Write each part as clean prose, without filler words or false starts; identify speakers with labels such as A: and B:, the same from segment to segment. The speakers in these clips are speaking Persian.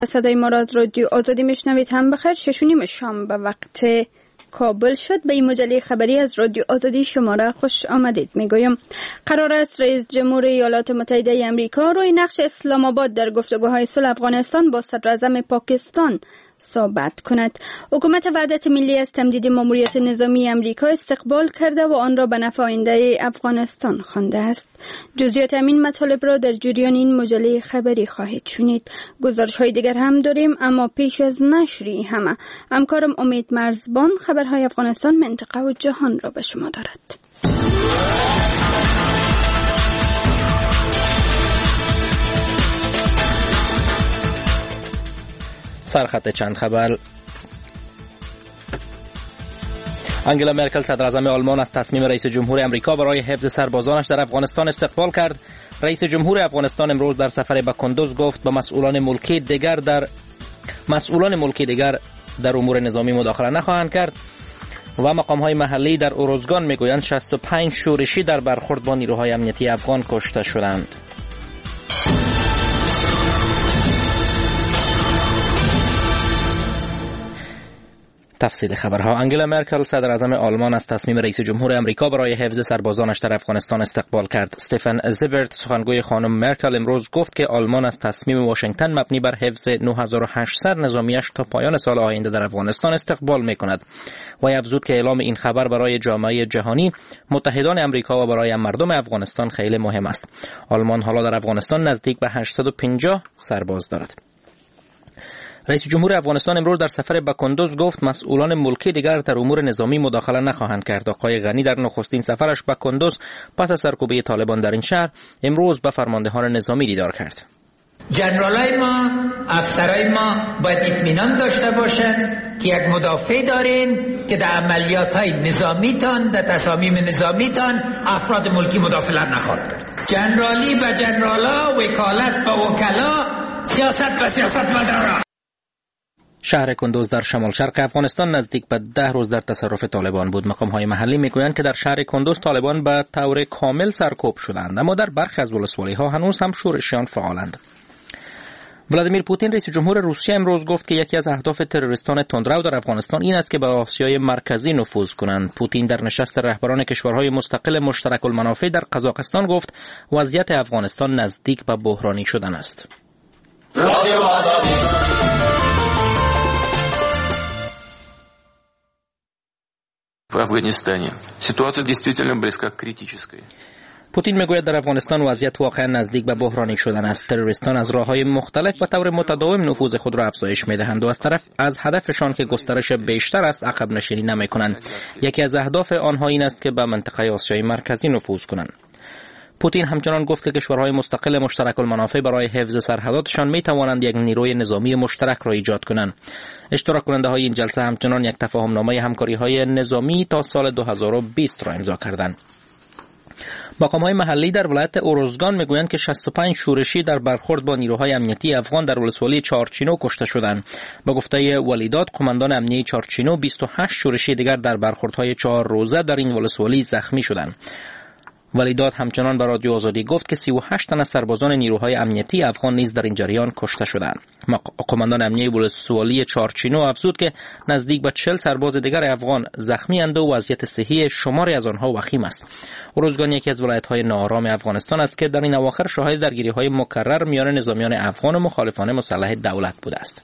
A: صدای ما را از رادیو آزادی میشنوید. هم بخیر. 6:30 شام به وقت کابل شد. به این مجله خبری از رادیو آزادی شما را خوش آمدید میگویم. قرار است رئیس جمهور ایالات متحده آمریکا روی نقش اسلام آباد در گفتگوهای صلح افغانستان با صدر اعظم پاکستان صحبت کند. حکومت وحدت ملی از تمدید ماموریت نظامی آمریکا استقبال کرده و آن را به نفع آینده افغانستان خوانده است. جزئیات این مطالب را در جریان این مجله خبری خواهید شنید. گزارش‌های دیگر هم داریم، اما پیش از نشری همه همکارم امید مرزبان خبرهای افغانستان، منطقه و جهان را به شما دارد.
B: سرخط چند خبر. انگلا مرکل صدر اعظم آلمان از تصمیم رئیس جمهور آمریکا برای حفظ سربازانش در افغانستان استقبال کرد. رئیس جمهور افغانستان امروز در سفر به کندوز گفت به مسئولان ملکی دیگر در امور نظامی مداخله نخواهند کرد و مقام‌های محلی در اوروزگان میگویند 65 شورشی در برخورد با نیروهای امنیتی افغان کشته شدند. تفصیل خبرها. انگلا مرکل صدر اعظم آلمان از تصمیم رئیس جمهور آمریکا برای حفظ سربازانش در افغانستان استقبال کرد. استفن زیبرت سخنگوی خانم مرکل امروز گفت که آلمان از تصمیم واشنگتن مبنی بر حفظ 9800 نظامیش تا پایان سال آینده در افغانستان استقبال می‌کند. و افزود که اعلام این خبر برای جامعه جهانی، متحدان آمریکا و برای مردم افغانستان خیلی مهم است. آلمان حالا در افغانستان نزدیک به 850 سرباز دارد. رئیس جمهور افغانستان امروز در سفر به کندوز گفت مسئولان ملکی دیگر در امور نظامی مداخله نخواهند کرد. آقای غنی در نخستین سفرش به کندوز پس از سرکوبی طالبان در این شهر امروز به فرماندهان نظامی دیدار کرد.
C: جنرالای ما، افسرای ما باید اطمینان داشته باشند که یک مدافع دارین که در عملیات‌های نظامیتان، در تصامیم نظامیتان افراد ملکی مداخله نخواهد کرد. جنرالی به جنرالا، وکالت به وکلا، سیاست به سیاستمداران.
B: شهر کندوز در شمال شرق افغانستان نزدیک به 10 روز در تصرف طالبان بود. مقام‌های محلی میگویند که در شهر کندوز طالبان به طور کامل سرکوب شدند، اما در برخی از ولسوالی‌ها هنوز هم شورشیان فعالند. ولادیمیر پوتین رئیس جمهور روسیه امروز گفت که یکی از اهداف تروریستان تندرو در افغانستان این است که به آسیای مرکزی نفوذ کنند. پوتین در نشست رهبران کشورهای مستقل مشترک المنافع در قزاقستان گفت وضعیت افغانستان نزدیک به بحرانی شدن است.
D: В Афганистане ситуация действительно близка к критической.
B: پوتین میگوید در افغانستان وضعیت واقعا نزدیک به بحرانی شدن است. تروریستان از راه‌های مختلف به طور متداوم نفوذ خود را افزایش می‌دهند و از طرف از هدفشان که گسترش بیشتر است عقب نشینی نمی‌کنند. یکی از اهداف آنها این است که به منطقه آسیای مرکزی نفوذ کنند. پوتین همچنان گفت که کشورهای مستقل مشترک المنافع برای حفظ سرحداتشان می توانند یک نیروی نظامی مشترک را ایجاد کنند. اشتراک کننده های این جلسه همچنان یک تفاهم نامه همکاری های نظامی تا سال 2020 را امضا کردند. مقام‌های محلی در ولایت اوروزگان میگویند که 65 شورشی در برخورد با نیروهای امنیتی افغان در ولسوالی چارچینو کشته شدند. با گفته ولیداد قماندان امنیتی چارچینو 28 شورشی دیگر در برخوردهای 4 روزه در این ولسوالی زخمی شدند. ولیداد همچنان به رادیو آزادی گفت که 38 تن از سربازان نیروهای امنیتی افغان نیز در این جریان کشته شدند. قماندان امنیتی ولسوالی چارچینو افزود که نزدیک به 40 سرباز دیگر افغان زخمی اند و وضعیت صحی شماری از آنها وخیم است. اوروزگان یکی از ولایت‌های ناآرام افغانستان است که در این اواخر شاهد درگیری‌های مکرر میان نظامیان افغان و مخالفان مسلح دولت بوده است.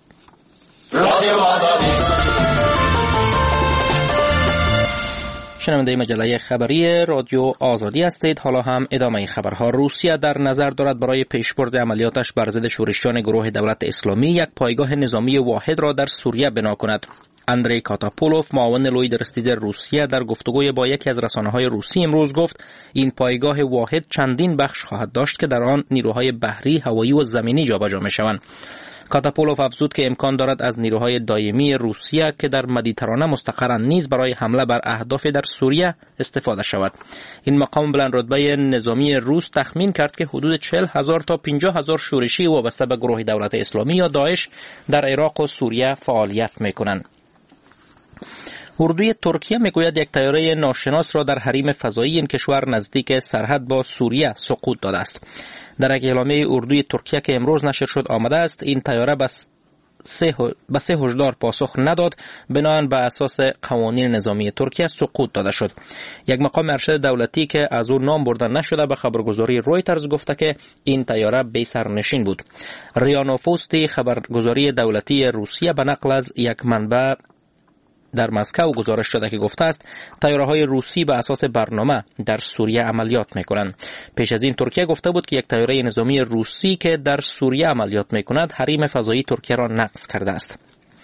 B: شنونده مجله خبری رادیو آزادی هستید. حالا هم ادامه خبرها. روسیه در نظر دارد برای پیشبرد عملیاتش بر ضد شورشیان گروه دولت اسلامی یک پایگاه نظامی واحد را در سوریه بنا کند. اندری کاتاپولوف معاون لوی درستیز روسیه در گفتگوی با یکی از رسانه‌های روسی امروز گفت این پایگاه واحد چندین بخش خواهد داشت که در آن نیروهای بحری، هوایی و زمینی جابجا می‌شوند. کاتاپولوف افزود که امکان دارد از نیروهای دائمی روسیه که در مدیترانه مستقرند نیز برای حمله بر اهداف در سوریه استفاده شود. این مقام بلند رتبه نظامی روس تخمین کرد که حدود 40,000 تا 50,000 شورشی وابسته به گروه دولت اسلامی یا داعش در عراق و سوریه فعالیت می‌کنند. اردوی ترکیه میگوید یک طیاره ناشناس را در حریم فضایی این کشور نزدیک سرحد با سوریه سقوط داده است. در یک اعلامیه اردوی ترکیه که امروز نشر شد آمده است این طیاره به 3 هشدار پاسخ نداد، بنابراین بر اساس قوانین نظامی ترکیه سقوط داده شد. یک مقام ارشد دولتی که از او نام برده نشده به خبرگزاری رویترز گفته که این طیاره بی سرنشین بود. ریا نوفوستی خبرگزاری دولتی روسیه به نقل از یک منبع در مسکو گزارش شده که گفته است طیاره‌های روسی به اساس برنامه در سوریه عملیات می‌کنند. پیش از این ترکیه گفته بود که یک طیاره نظامی روسی که در سوریه عملیات می‌کند حریم فضایی ترکیه را نقض کرده است.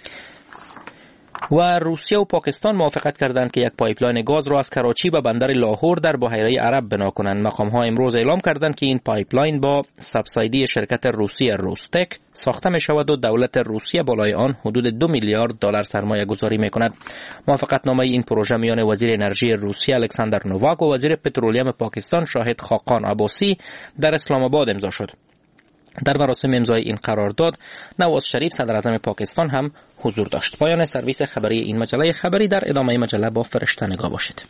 B: و روسیه و پاکستان موافقت کردند که یک پایپلاین گاز را از کراچی به بندر لاهور در بحیره عرب بنا کنند. مقام‌ها امروز اعلام کردند که این پایپلاین با سابسیدی شرکت روسی روستک ساخته می‌شود و دولت روسیه بالای آن حدود 2 میلیارد دلار سرمایه گذاری می‌کند. موافقتنامه این پروژه میان وزیر انرژی روسیه الکساندر نوواک و وزیر پترولیم پاکستان شاهد خاقان عباسی در اسلام آباد امضا شد. در مراسم امضای این قرارداد نواز شریف صدر اعظم پاکستان هم حضور داشت. پایان سرویس خبری این مجله خبری. در ادامه مجله با فرشته نگاه باشید.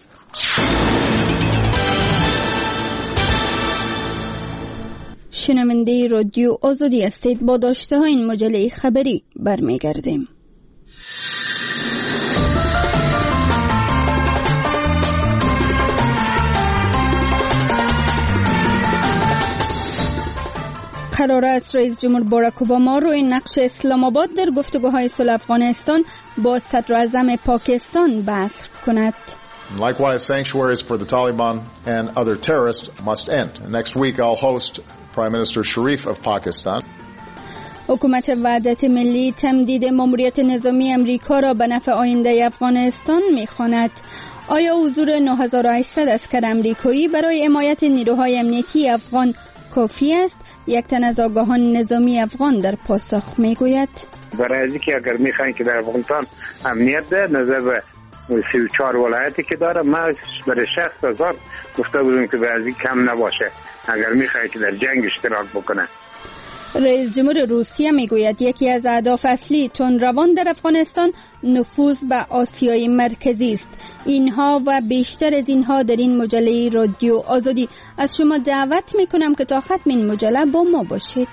A: شنونده رادیو آزادی هستید. با داشته های این مجله خبری برمیگردیم. قرار است رئیس جمهور باراک اوباما روی نقش اسلام آباد در گفتگوهای صلح افغانستان با صدر اعظم پاکستان بحث کند.
E: Likewise, sanctuaries for the Taliban and other terrorists must end. Next week I'll host Prime Minister Sharif of Pakistan.
A: حکومت وحدت ملی تمدید ماموریت نظامی امریکا را به نفع آینده افغانستان می‌خواند. آیا حضور 9800 اسکر امریکایی برای حمایت نیروهای امنیتی افغان کافی است؟ یک تن از آگاهان نظامی افغان در پاسخ میگوید
F: برای از اینکه اگر میخواین که در افغانستان امنیت ده نظر به 34 ولایتی که داره، ما برای 60,000 گفته بودیم که به از این کم نباشه اگر میخواین که در جنگ اشتراک بکنه.
A: رئیس جمهور روسیه میگوید یکی از اهداف اصلی تندروان در افغانستان نفوذ به آسیای مرکزی است. اینها و بیشتر از اینها در این مجله رادیو آزادی. از شما دعوت میکنم که تا ختم این مجله با ما باشید.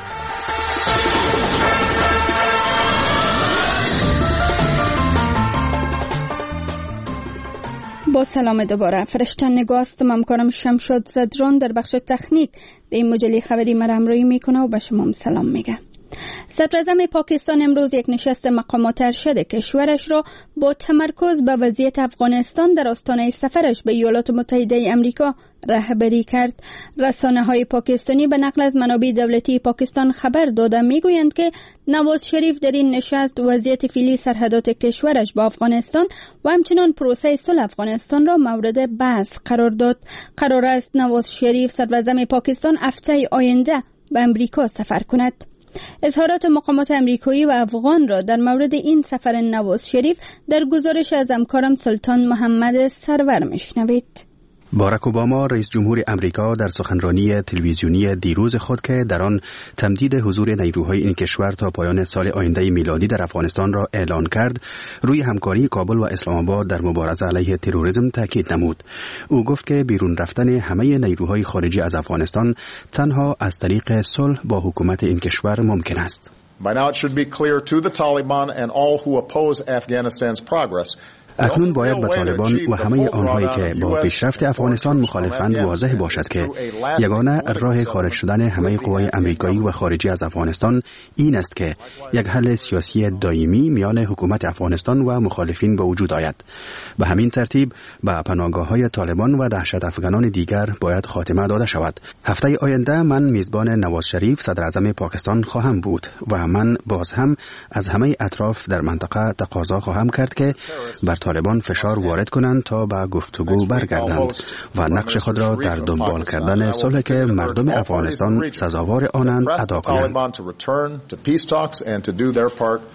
A: با سلام دوباره. فرشته نگاه است. همکارم شمشاد زدران در بخش تکنیک در این مجله خبری مرا همراهی میکنه و به شما سلام میگه. صدر اعظم پاکستان امروز یک نشست مقامات ارشد کشورش را با تمرکز به وضعیت افغانستان در آستانه سفرش به ایالات متحده آمریکا رهبری کرد. رسانه‌های پاکستانی به نقل از منابع دولتی پاکستان خبر داده میگویند که نواز شریف در این نشست وضعیت فعلی سرحدات کشورش با افغانستان و همچنین پروسه صلح افغانستان را مورد بحث قرار داد. قرار است نواز شریف صدر اعظم پاکستان هفته آینده به امریکا سفر کند. اظهارات مقامات امریکایی و افغان را در مورد این سفر نواز شریف در گزارش از همکارم سلطان محمد سرور میشنوید.
G: باراک اوباما رئیس جمهور امریکا در سخنرانی تلویزیونی دیروز خود که در آن تمدید حضور نیروهای این کشور تا پایان سال آینده میلادی در افغانستان را اعلان کرد، روی همکاری کابل و اسلام آباد در مبارزه علیه تروریسم تاکید نمود. او گفت که بیرون رفتن همه نیروهای خارجی از افغانستان تنها از طریق صلح با حکومت این کشور ممکن است.
E: By now it should be clear to the Taliban and all who oppose Afghanistan's progress.
G: اکنون باید به طالبان و همه آنهایی که با پیشرفت افغانستان مخالفند واضح باشد که یگانه راه خارج شدن همه قوای امریکایی و خارجی از افغانستان این است که یک حل سیاسی دائمی میان حکومت افغانستان و مخالفین به وجود آید. به همین ترتیب به پناهگاه‌های طالبان و دهشت افغانان دیگر باید خاتمه داده شود. هفته آینده من میزبان نواز شریف صدر اعظم پاکستان خواهم بود و من باز هم از همه اطراف در منطقه تقاضا خواهم کرد که بر طالبان فشار وارد کنند تا به گفتگو برگردند و نقش خود را در دنبال کردن صلح که مردم افغانستان سزاوار آنند ادا کنند.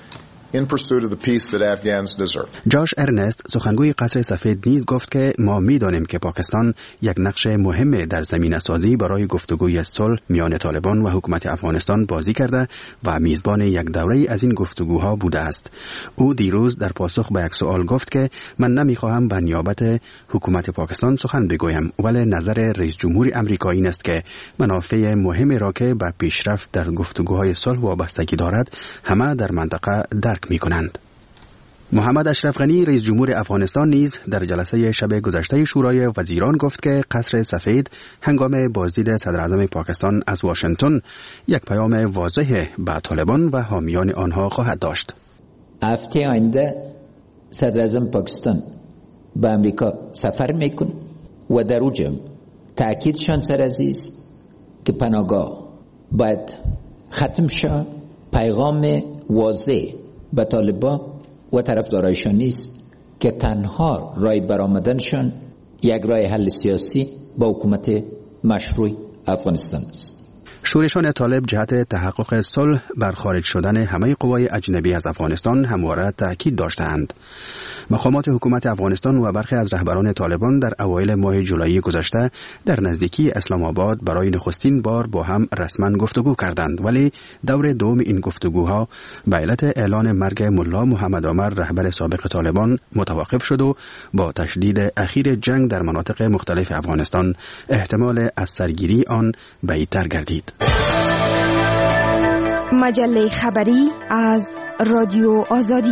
E: in pursuit of the peace that Afghans deserve.
G: جاش ارنست سخنگوی قصر سفید نیز گفت که ما می‌دانیم که پاکستان یک نقش مهم در زمینه‌سازی برای گفتگوی صلح میان طالبان و حکومت افغانستان بازی کرده و میزبان یک دوره از این گفتگوها بوده است. او دیروز در پاسخ به یک سوال گفت که من نمی‌خواهم به نیابت حکومت پاکستان سخن بگویم، ولی نظر رئیس جمهور آمریکا این است که منافع مهمی را که به پیشرفت در گفتگوهای صلح وابستگی دارد همه در منطقه درک می‌کنند. محمد اشرف غنی رئیس جمهور افغانستان نیز در جلسه شب گذشته شورای وزیران گفت که قصر سفید هنگام بازدید صدراعظم پاکستان از واشنگتن یک پیام واضح به طالبان و حامیان آنها خواهد داشت.
C: هفته آینده صدراعظم پاکستان به امریکا سفر میکنه و در اونجا تأکیدشان سر عزیز که پناهگاه باید ختم شد. پیغام واضح به طالبان و طرفدارایشان نیست که تنها راه برآمدنشان یک راه حل سیاسی با حکومت مشروع افغانستان است.
G: شورشان طالب جهت تحقق صلح بر خارج شدن همه قوای اجنبی از افغانستان همواره تاکید داشتند. مقامات حکومت افغانستان و برخی از رهبران طالبان در اوایل ماه جولای گذشته در نزدیکی اسلام آباد برای نخستین بار با هم رسما گفتگو کردند، ولی دور دوم این گفتگوها به علت اعلان مرگ ملا محمد عمر رهبر سابق طالبان متوقف شد و با تشدید اخیر جنگ در مناطق مختلف افغانستان احتمال از سرگیری آن بعیدتر گردید.
H: مجله خبری از رادیو آزادی.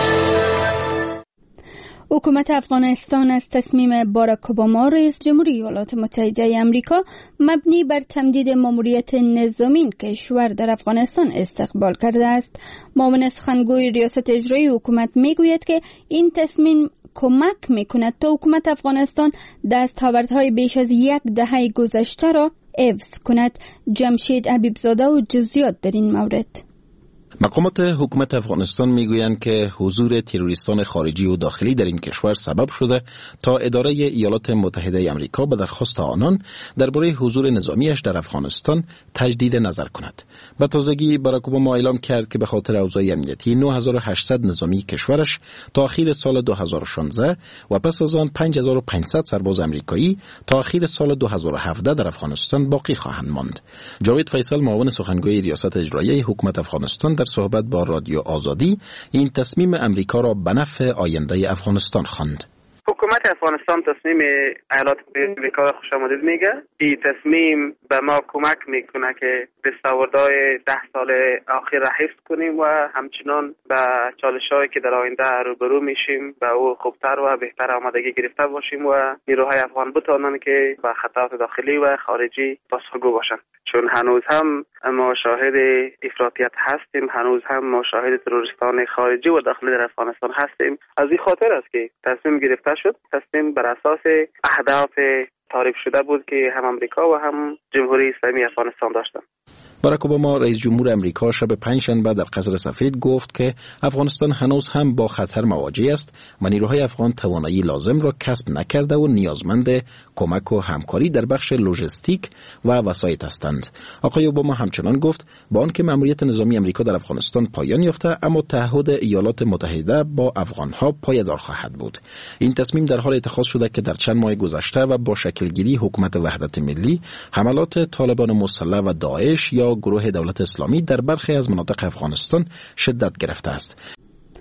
A: حکومت افغانستان از تصمیم باراک اوباما رئیس جمهور ایالات متحده آمریکا مبنی بر تمدید ماموریت نظامی کشور در افغانستان استقبال کرده است. معاون سخنگوی ریاست اجرایی حکومت میگوید که این تصمیم کمک میکند تا حکومت افغانستان دستاوردهای بیش از یک دهه گذشته را حفظ کند. جمشید حبیبزاده و جزئیات در این مورد.
I: مقامات حکومت افغانستان میگویند که حضور تروریستان خارجی و داخلی در این کشور سبب شده تا اداره ایالات متحده آمریکا به درخواست آنان درباره حضور نظامیش در افغانستان تجدید نظر کند. به تازگی باراک اوباما اعلام کرد که به خاطر اوضاع امنیتی 9800 نظامی کشورش تا آخر سال 2016 و پس از آن 5500 سرباز آمریکایی تا آخر سال 2017 در افغانستان باقی خواهند ماند. جاوید فیصل معاون سخنگوی ریاست اجرایی حکومت افغانستان در صحبت با رادیو آزادی این تصمیم امریکا را به نفع آینده افغانستان خواند.
J: حکومت افغانستان تصمیم ایالات متحده آمریکا را خوش آمدید میگه. این تصمیم به ما کمک میکنه که دستاوردهای 10 سال اخیر را حفظ کنیم و همچنان به چالش‌هایی که در آینده روبرو میشیم به او خوبتر و بهتر آمادگی گرفته باشیم و نیروهای افغان بتوانند که به خطرات داخلی و خارجی پاسخگو باشند. چون هنوز هم ما شاهد افراطیت هستیم، هنوز هم ما شاهد تروریستان خارجی و داخلی در افغانستان هستیم. از این خاطر است که تصمیم گرفته شد. تصمیم بر اساس اهداف تعریف شده بود که هم امریکا و هم جمهوری اسلامی افغانستان داشتند.
I: باراک اوباما رئیس جمهور امریکا شب پنجشنبه در قصر سفید گفت که افغانستان هنوز هم با خطر مواجه است و نیروهای افغان توانایی لازم را کسب نکرده و نیازمند کمک و همکاری در بخش لوجستیک و وسایط هستند. آقای اوباما همچنان گفت با آنکه مأموریت نظامی امریکا در افغانستان پایان یافته، اما تعهد ایالات متحده با افغانها پایدار خواهد بود. این تصمیم در حال اتخاذ شده که در چند ماه گذشته و با شکلگیری حکومت وحدت ملی، حملات طالبان مسلح و داعش یا گروه دولت اسلامی در برخی از مناطق افغانستان شدت گرفته است.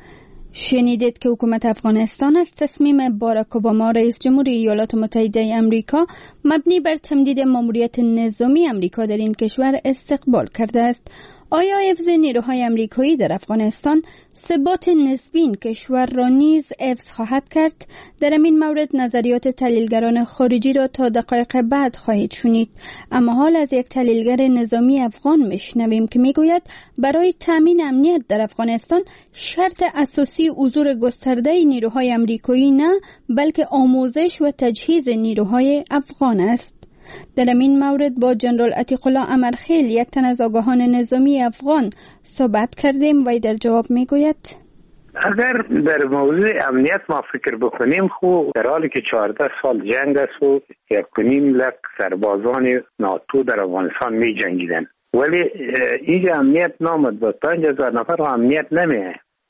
A: شنیدید که حکومت افغانستان از تصمیم باراک اوباما رئیس جمهور ایالات متحده آمریکا مبنی بر تمدید ماموریت نظامی آمریکا در این کشور استقبال کرده است. آیا حفظ نیروهای آمریکایی در افغانستان ثبات نسبی این کشور را نیز حفظ خواهد کرد؟ در این مورد نظریات تحلیلگران خارجی را تا دقایق بعد خواهید شنید. اما حال از یک تحلیلگر نظامی افغان میشنویم که میگوید برای تامین امنیت در افغانستان شرط اساسی حضور گسترده نیروهای آمریکایی نه، بلکه آموزش و تجهیز نیروهای افغان است. در این مورد با جنرال عتیق الله امرخیل، یک تن از آگاهان نظامی افغان، صحبت کردیم و در جواب میگوید
F: اگر در موضوع امنیت ما فکر بکنیم، خو در حالی که 14 سال جنگ است و 1.5 لک سربازان ناتو در افغانستان می جنگیدن، ولی اینجا امنیت نامد با 5000 نفر و امنیت نمیه.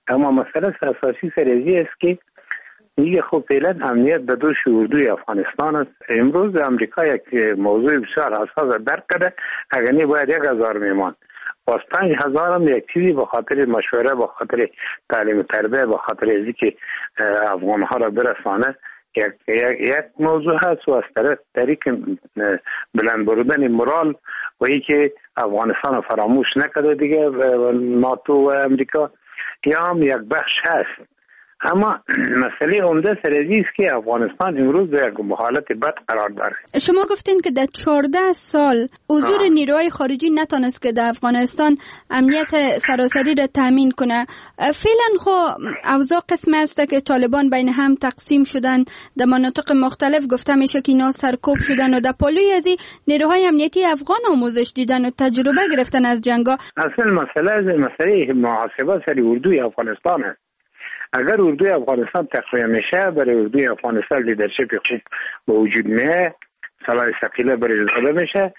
F: اما مسئله اساسی سرزی است که میگه خب فعلا امنیت به دوش اردوی افغانستان است. امروز امریکا یک موضوع بسیار حساس درک کرده، اگر نه باید 1000 میمان، باز 5000 هم یک چیزی به خاطر مشوره، به خاطر تعلیم تربیه، به خاطر ازی که افغانها را برسانه یک موضوع هست. و از طریق بلند بردن مورال و ای که افغانستان را فراموش نکرده دیگه ناتو و امریکا یا هم یک بخش هست. اما مسئله عمده سرزی است که افغانستان امروز در حالت بد قرار داره.
A: شما گفتین که در 14 سال حضور نیروهای خارجی نتونست که در افغانستان امنیت سراسری را تامین کنه. فعلا خو اوضاع قسم است که طالبان بین هم تقسیم شدن، در مناطق مختلف گفته میشه که اینا سرکوب شدن و در پالوی از نیروهای امنیتی افغان آموزش دیدن و تجربه گرفتن از جنگا.
F: اصل مسئله محاسبه سر اردوی افغانستان است. اگر اردوی افغانستان تقویه میشه، برای اردوی افغانستان لیدرشپ خوب به وجود میه، سلاح ثقیله برای داده میشه،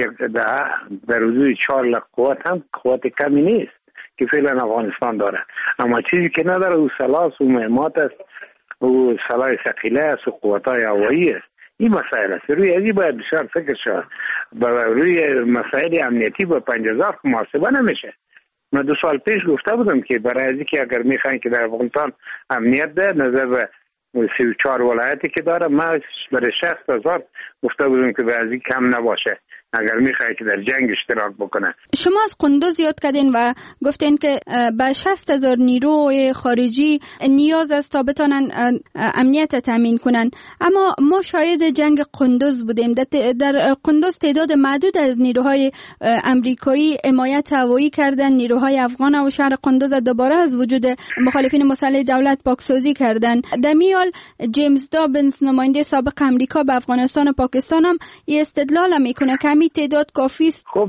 F: در اردوی 4 لخ قوت هم قوت کمی نیست که فعلا افغانستان داره. اما چیزی که نداره او سلاح و مهمات است، او سلاح ثقیله است و قوتای هوایی است. این مسائل است. روی ازی باید بسیار فکر شد. روی مسائل امنیتی با 5000 محاسبه نمیشه. من 2 سال پیش گفته بودم که برای ازی که اگر میخواین که در افغانستان امنیت ده، نظر به 34 ولایتی که داره، من برای 60000 گفته بودم که به ازی کم نباشه اگر میخوای که در جنگ اشتراک بکنه.
A: شما از قندوز یاد کردین و گفتین که به 60000 نیروی خارجی نیاز است تا بتونن امنیت تامین کنن، اما ما شاهد جنگ قندوز بودیم. در قندوز تعداد معدود از نیروهای امریکایی حمایت هوایی کردن، نیروهای افغان و شهر قندوز دوباره از وجود مخالفین مسلح دولت پاکسازی کردن. در میال جیمز دابنز نماینده سابق امریکا به افغانستان و پاکستان هم استدلال میکنه که همین تعداد کافی است.
F: خب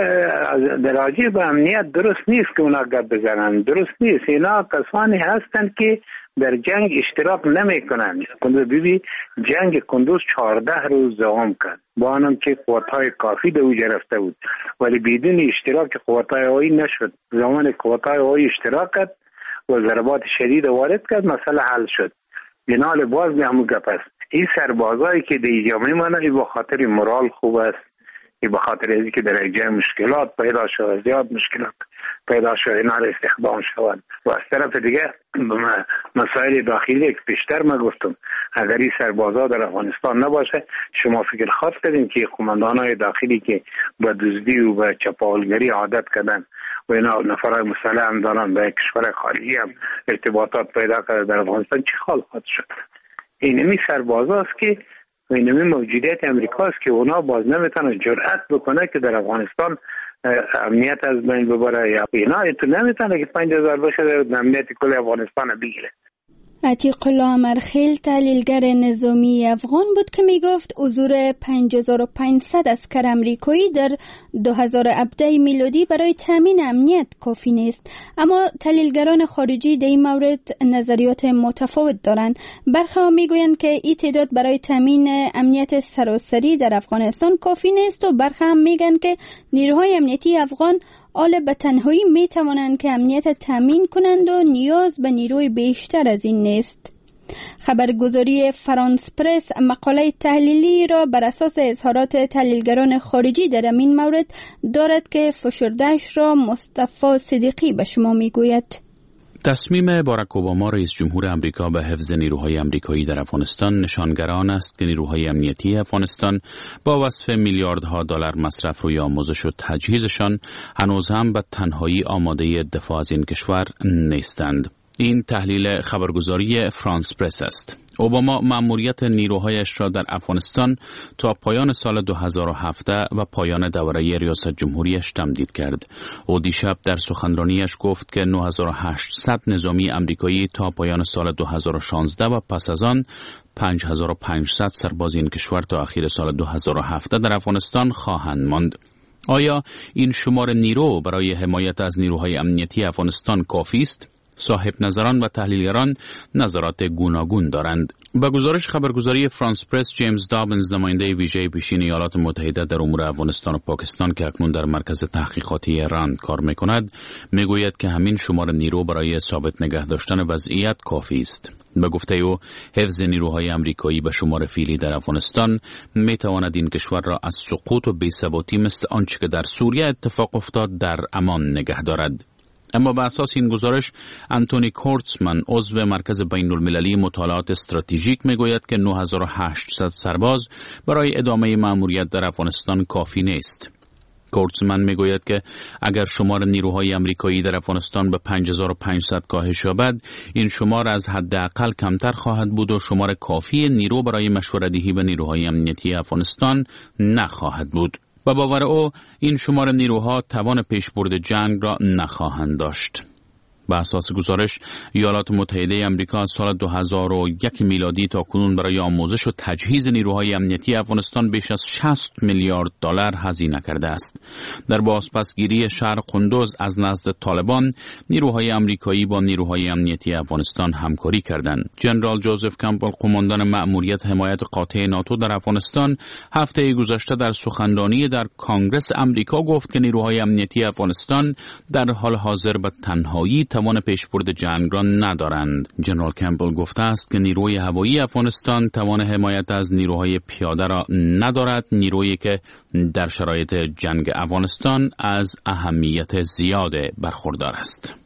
F: در راجع به امنیت درست نیست که اونا گپ بزنن، درست نیست. اینا کسانی هستند که در جنگ اشتراک نمیکنن. ببین جنگ قندوز 14 روز دوام کرد، با آنم که قوت‌های کافی در اوج رفته بود، ولی بدون اشتراک قوت‌های هوایی نشد. زمان قوت‌های هوایی اشتراک کرد و ضربات شدید وارد کرد، مسئله حل شد. بنال باز به همون گپ است. این سربازایی که در اینجا میمانند به خاطر مورال خوب است، به خاطر اینکه که در اینجا مشکلات پیدا شد، زیاد مشکلات پیدا شد، اینا را استخدام شوند. و از طرف دیگه مسائل داخلی که پیشتر من گفتم، اگر این سربازا در افغانستان نباشه، شما فکر خاطر کردین که قماندانای داخلی که به دزدی و به چپاولگری عادت کردن و اینا نفرای مسلح هم دارن به کشور خارجی هم ارتباطات پیدا کرده در افغانستان، چه حال خواهد شد؟ اینمی سربازاست که و اینمی موجودیت امریکاست که اونا باز نمیتونه جرأت بکنه که در افغانستان امنیت از بین ببره، یا اینا تو نمیتونه که 5000 باشه در امنیت کل افغانستان بگیره.
A: عتیق الله امرخیل تحلیلگر نظامی افغان بود که میگفت حضور 5500 عسکر امریکایی در 2017 میلادی برای تامین امنیت کافی نیست. اما تحلیلگران خارجی در این مورد نظریات متفاوت دارند. برخی میگویند که این تعداد برای تامین امنیت سراسری در افغانستان کافی نیست و برخی هم میگن که نیروهای امنیتی افغان آل به تنهایی می توانند که امنیت تامین کنند و نیاز به نیروی بیشتر از این نیست. خبرگزاری فرانس پرس مقاله تحلیلی را بر اساس اظهارات تحلیلگران خارجی در این مورد دارد که فشرده‌اش را مصطفی صدیقی به شما می گوید.
K: تصمیم باراک اوباما رئیس جمهور امریکا به حفظ نیروهای امریکایی در افغانستان نشانگر است که نیروهای امنیتی افغانستان با وصف میلیاردها دلار مصرف روی آموزش و تجهیزشان هنوز هم به تنهایی آماده دفاع از این کشور نیستند. این تحلیل خبرگزاری فرانس پرس است. اوباما مأموریت نیروهایش را در افغانستان تا پایان سال 2017 و پایان دوره ریاست جمهوریش تمدید کرد. او دیشب در سخنرانیش گفت که 9800 نظامی امریکایی تا پایان سال 2016 و پس از آن 5500 سرباز این کشور تا اخیر سال 2017 در افغانستان خواهند ماند. آیا این شمار نیرو برای حمایت از نیروهای امنیتی افغانستان کافی است؟ صاحب نظران و تحلیلگران نظرات گوناگون دارند. با گزارش خبرگزاری فرانس پرس، جیمز دابنز، نماینده ویژه پیشین ایالات متحده در امور افغانستان و پاکستان که اکنون در مرکز تحقیقاتی رند کار می‌کند، میگوید که همین شمار نیرو برای ثابت نگه داشتن وضعیت کافی است. به گفته او، حفظ نیروهای آمریکایی به شمار فعلی در افغانستان میتواند این کشور را از سقوط و بی‌ثباتی مثل آنچه که در سوریه اتفاق افتاد در امان نگه دارد. اما به اساس این گزارش، انتونی کورتزمن، عضو مرکز بین المللی مطالعات استراتژیک، میگوید که 9800 سرباز برای ادامه مأموریت در افغانستان کافی نیست. کورتزمن میگوید که اگر شمار نیروهای آمریکایی در افغانستان به 5500 کاهش یابد، این شمار از حداقل کمتر خواهد بود و شمار کافی نیرو برای مشوره‌دهی به نیروهای امنیتی افغانستان نخواهد بود. با باور او، این شمار نیروها توان پیشبرد جنگ را نخواهند داشت. به اساس گزارش، ایالات متحده آمریکا از سال 2001 میلادی تا کنون برای آموزش و تجهیز نیروهای امنیتی افغانستان بیش از 60 میلیارد دلار هزینه کرده است. در بازپسگیری شهر قندوز از نزد طالبان، نیروهای آمریکایی با نیروهای امنیتی افغانستان همکاری کردند. جنرال جوزف کمپبل، قماندان مأموریت حمایت قاطع ناتو در افغانستان، هفته گذشته در سخنرانی در کانگرس آمریکا گفت که نیروهای امنیتی افغانستان در حال حاضر به تنهایی توان پیشبرد جنگ را ندارند. جنرال کمپبل گفته است که نیروی هوایی افغانستان توان حمایت از نیروهای پیاده را ندارد، نیرویی که در شرایط جنگ افغانستان از اهمیت زیاد برخوردار است.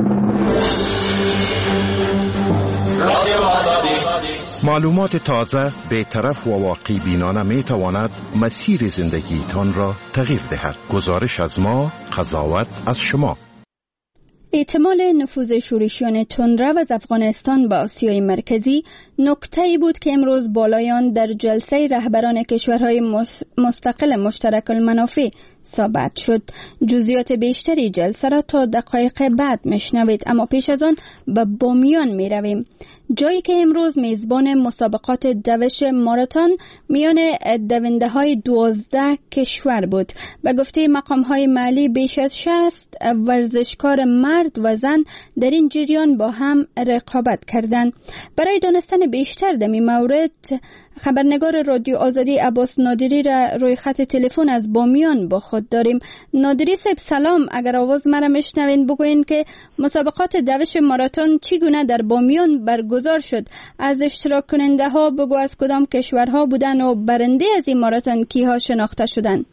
L: معلومات تازه، بی‌طرف و واقع بینانه می تواند مسیر زندگیتان را تغییر دهد. گزارش از ما، قضاوت از شما.
A: احتمال نفوذ شورشیان تندرو از افغانستان به آسیای مرکزی نکته‌ای بود که امروز بالایان در جلسه رهبران کشورهای مستقل مشترک المنافع ثابت شد. جزئیات بیشتری جلسه را تا دقایق بعد میشنوید، اما پیش از آن به بامیان می رویم، جایی که امروز میزبان مسابقات دوش ماراتون میان دونده های 12 کشور بود. به گفته مقام های محلی، بیش از 60 ورزشکار مرد و زن در این جریان با هم رقابت کردند. برای دانستن بیشتر در این مورد، خبرنگار رادیو آزادی عباس نادری را روی خط تلفن از بامیان با خود داریم. نادری صاحب سلام، اگر آواز مرا میشنوین بگوین که مسابقات دوش ماراتون چگونه در بامیان برگزار شد، از اشتراک کننده ها بگو از کدام کشورها بودن و برنده از این ماراتون کیها شناخته شدن؟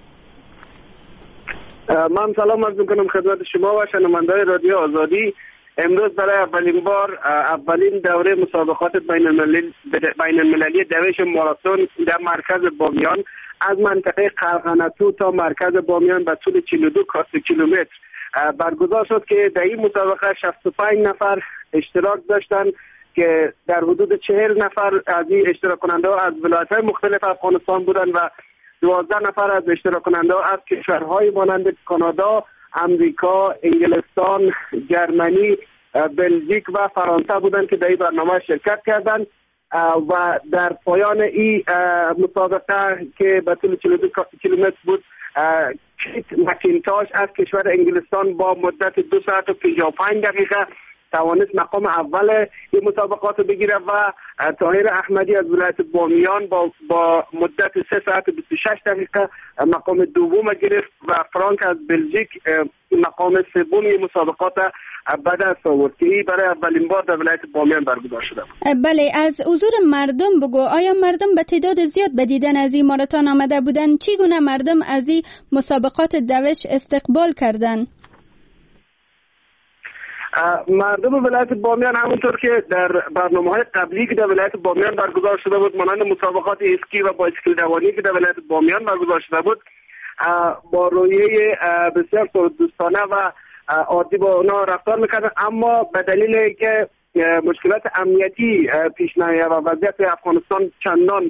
J: من سلام عرض میکنم خدمت شما و شنوندگان رادیو آزادی. امروز برای اولین بار اولین دوره مسابقات بین المللی دوش ماراتون در مرکز بامیان از منطقه قرغنتو تا مرکز بامیان به طول 42 کیلومتر برگزار شد که در این مسابقه 65 نفر اشتراک داشتند که در حدود 40 نفر از این اشتراک کننده ها از ولایت‌های مختلف افغانستان بودند و 12 نفر از اشتراک کننده ها از کشورهای مانند کانادا، امریکا، انگلستان، جرمنی، بلژیک و فرانسه بودند که در این برنامه شرکت کردند و در پایان این مسابقه که به طول 42 کیلومتر بود، کیت مکینتاش از کشور انگلستان با مدت 2 ساعت و 55 دقیقه توانست مقام اول این مسابقات بگیره و طاهر احمدی از ولایت بامیان با مدت 3 ساعت و 26 دقیقه مقام دوم گرفت و فرانک از بلژیک مقام سوم این مسابقات به دست آورد که این برای اولین بار در ولایت بامیان برگزار شده.
A: بله، از حضور مردم بگو، آیا مردم به تعداد زیاد به دیدن از این ماراتون آمده بودند؟ چگونه مردم از این مسابقات دوش استقبال کردند؟
J: مردم ولایت بامیان همونطور که در برنامه‌های قبلی که در ولایت بامیان برگزار شده بود، مانند مسابقات اسکی و بایسکل دوانی که در ولایت بامیان برگزار شده بود، با رویه بسیار دوستانه و عادی با اونا رفتار میکردن، اما به دلیل که مشکلات امنیتی پیش نیامد و وضعیت افغانستان چندان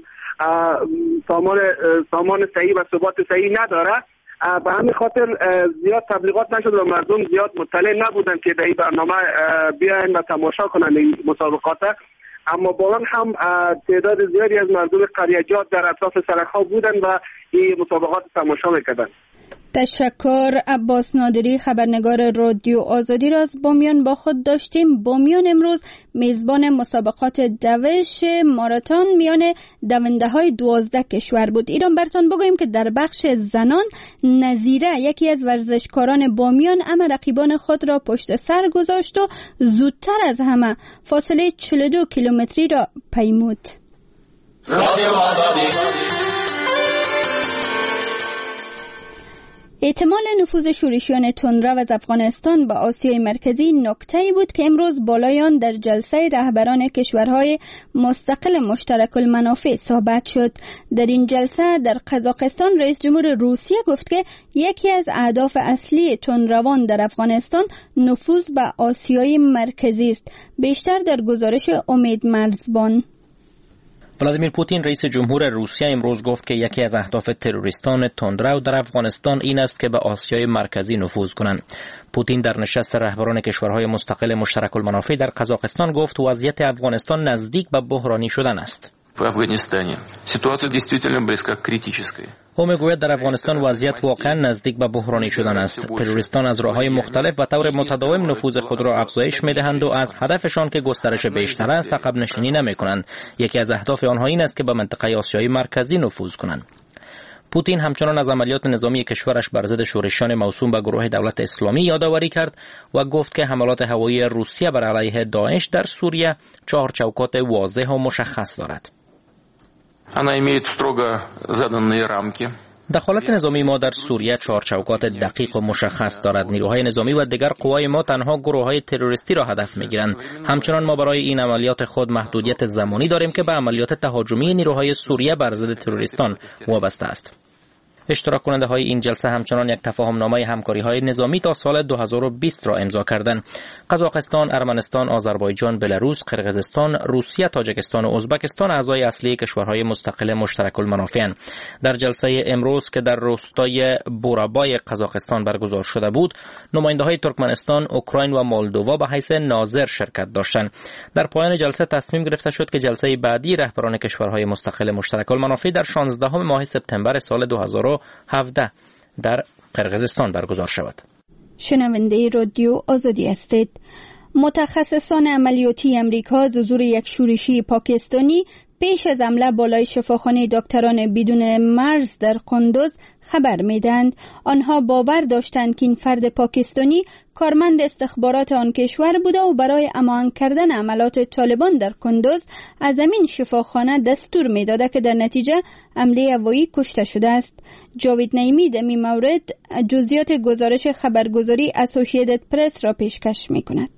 J: سامان صحیح و ثبات صحیح نداره، به همین خاطر زیاد تبلیغات نشد و مردم زیاد مطلع نبودن که در این برنامه بیاین و تماشا کنن این مسابقات. اما با آن هم تعداد زیادی از مردم قریجات در اطراف سرک‌ها بودن و این مسابقات تماشا میکردن.
A: تشکر. عباس نادری خبرنگار رادیو آزادی را از بامیان با خود داشتیم. بامیان امروز میزبان مسابقات دوش ماراتون میان دونده های 12 کشور بود. ایران براتون بگوییم که در بخش زنان نظیره یکی از ورزشکاران بامیان رقیبان خود را پشت سر گذاشت و زودتر از همه فاصله 42 کیلومتری را پیمود. احتمال نفوذ شورشیان تندرو از افغانستان به آسیای مرکزی نکته‌ای بود که امروز بالای آن در جلسه رهبران کشورهای مستقل مشترک المنافع صحبت شد. در این جلسه در قزاقستان رئیس جمهور روسیه گفت که یکی از اهداف اصلی تندروان در افغانستان نفوذ به آسیای مرکزی است. بیشتر در گزارش امید مرزبان.
B: ولادیمیر پوتین رئیس جمهور روسیه امروز گفت که یکی از اهداف تروریستان تندرو در افغانستان این است که به آسیای مرکزی نفوذ کنند. پوتین در نشست رهبران کشورهای مستقل مشترک المنافع در قزاقستان گفت وضعیت افغانستان نزدیک به بحرانی شدن است.
D: В Афганистане ситуация действительно близка к критической.
B: او میگوید در افغانستان وضعیت واقعا نزدیک به بحرانی شدن است. تروریستان از راه‌های مختلف و طور متداوم نفوذ خود را افزایش می‌دهند و از هدفشان که گسترش بیشتر است عقب نشینی نمی‌کنند. یکی از اهداف آنها این است که به منطقه آسیای مرکزی نفوذ کنند. پوتین همچنان از عملیات نظامی کشورش بر ضد شورشیان موسوم به گروه دولت اسلامی یادآوری کرد و گفت که حملات هوایی روسیه بر علیه داعش در سوریه 4 چوکات واضح و مشخص دارد.
D: Она имеет строго заданные рамки.
B: دخالت نظامی ما در سوریه 4 چوکات دقیق و مشخص دارد. نیروهای نظامی و دیگر قوای ما تنها گروه‌های تروریستی را هدف می‌گیرند. همچنان ما برای این عملیات خود محدودیت زمانی داریم که به عملیات تهاجمی نیروهای سوریه بر ضد تروریستان وابسته است. اشتراک کننده های این جلسه همچنان یک تفاهم نامه همکاری های نظامی تا سال 2020 را امضا کردند. قزاقستان، ارمنستان، آذربایجان، بلاروس، قرقیزستان، روسیه، تاجیکستان و ازبکستان اعضای اصلی کشورهای مستقل مشترک المنافع‌اند. در جلسه امروز که در روستای بورابای قزاقستان برگزار شده بود، نماینده های ترکمنستان، اوکراین و مولدووا به حیث ناظر شرکت داشتند. در پایان جلسه تصمیم گرفته شد که جلسه بعدی رهبران کشورهای مستقل مشترک المنافع در 16 ماه سپتامبر سال 2017 در قرقیزستان برگزار شود.
A: شنونده رادیو آزادی هستید. متخصصان عملیاتی امریکا از حضور یک شورشی پاکستانی پیش از حمله بالای شفاخانه دکتران بدون مرز در قندوز خبر میدند. آنها باور داشتند که این فرد پاکستانی کارمند استخبارات آن کشور بوده و برای امان کردن عملات طالبان در قندوز از همین شفاخانه دستور میداده که در نتیجه حمله هوایی کشته شده است. جاوید نعیمی در این مورد جزئیات گزارش خبرگزاری اسوسییتد پرس را پیشکش میکند.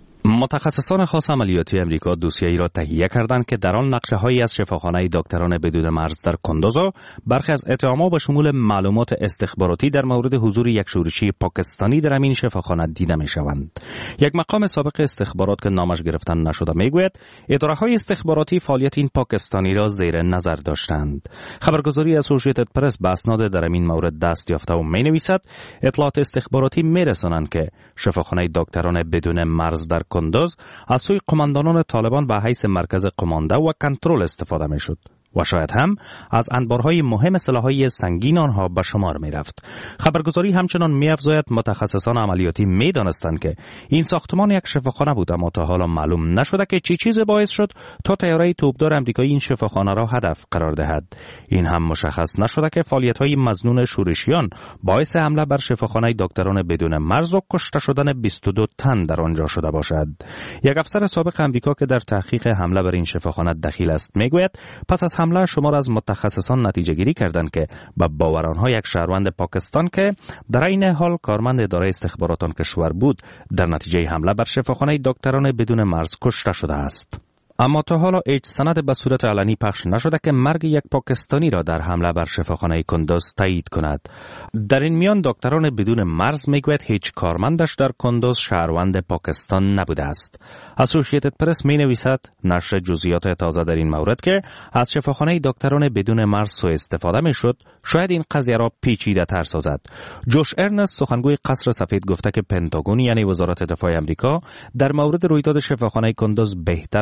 M: متخصصان خاص عملیاتی امریکا دوسیه‌ای را تهیه کردند که در آن نقشه‌هایی از شفاخانه دکتران بدون مرز در قندوز و برخی از اتهامات به شمول معلومات استخباراتی در مورد حضور یک شورشی پاکستانی در همین شفاخانه دیده می‌شوند. یک مقام سابق استخبارات که نامش گرفتن نشده میگوید اداره‌های استخباراتی فعالیت این پاکستانی را زیر نظر داشتند. خبرگزاری اسوسییتد پرس به اسناد در همین مورد دست یافته و می‌نویسد اطلاعات استخباراتی می‌رسانند که شفاخانه دکتران بدون مرز در قندوز از سوی قماندانان طالبان به حیث مرکز قمانده و کنترل استفاده می شد و شاید هم از انبارهای مهم سلاح‌های سنگین آنها به شمار می رفت. خبرگزاری همچنان می افزاید متخصصان عملیاتی می دانستند که این ساختمان یک شفاخانه بود، اما تا حالا معلوم نشده که چی چیز باعث شد تا طیاره توپدار آمریکایی این شفاخانه را هدف قرار دهد. این هم مشخص نشده که فعالیت‌های مظنون شورشیان باعث حمله بر شفاخانه دکتران بدون مرز و کشته شدن 22 تن در آنجا شده باشد. یک افسر سابق آمریکا که در تحقیق حمله بر این شفاخانه دخیل است میگوید پس از حمله شمار از متخصصان نتیجه گیری کردند که به باور آنها یک شهروند پاکستان که در این حال کارمند اداره استخبارات آن کشور بود در نتیجه حمله بر شفاخانه دکتران بدون مرز کشته شده است. اما تا حالا هیچ سند به صورت علنی پخش نشده که مرگ یک پاکستانی را در حمله بر شفاخانه قندوز تایید کند. در این میان دکتران بدون مرز میگوید هیچ کارمندش در قندوز شهروند پاکستان نبوده است. اسوسییتد پرس می نویسد نشر جزئیات تازه در این مورد که از شفاخانه دکتران بدون مرز سوء استفاده می شد شاید این قضیه را پیچیده تر سازد. جوش ارنست سخنگوی قصر سفید گفته که پنتاگون یعنی وزارت دفاع آمریکا در مورد رویداد شفاخانه قندوز بهتر و بیشتر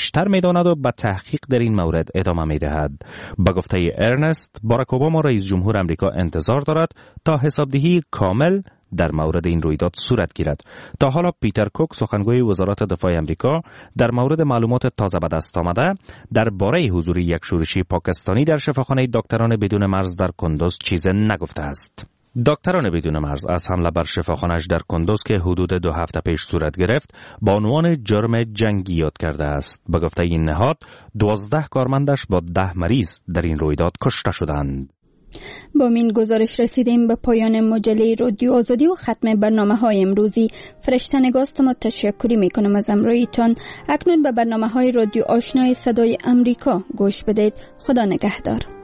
M: بیشتر می‌داند و به تحقیق در این مورد ادامه می‌دهد. با گفته ارنست، باراک اوباما رئیس جمهور آمریکا انتظار دارد تا حسابدهی کامل در مورد این رویداد صورت گیرد. تا حالا پیتر کوک، سخنگوی وزارت دفاع آمریکا، در مورد معلومات تازه به دست آمده درباره حضور یک شورشی پاکستانی در شفاخانه دکتران بدون مرز در کندوز چیز نگفته است. دکتران بدون مرز از حمله بر شفاخانه‌اش در کندوز که حدود 2 هفته پیش صورت گرفت با عنوان جرم جنگی یاد کرده است. به گفته این نهاد 12 کارمندش با 10 مریض در این رویداد کشته شدند.
A: با این گزارش رسیدیم به پایان مجله رادیو آزادی و ختم برنامه‌های امروزی. فرشته نگاست ما تشکری میکنم از همراهیتان. اکنون به برنامه‌های رادیو آشنای صدای امریکا گوش بدید. خدا نگهدار.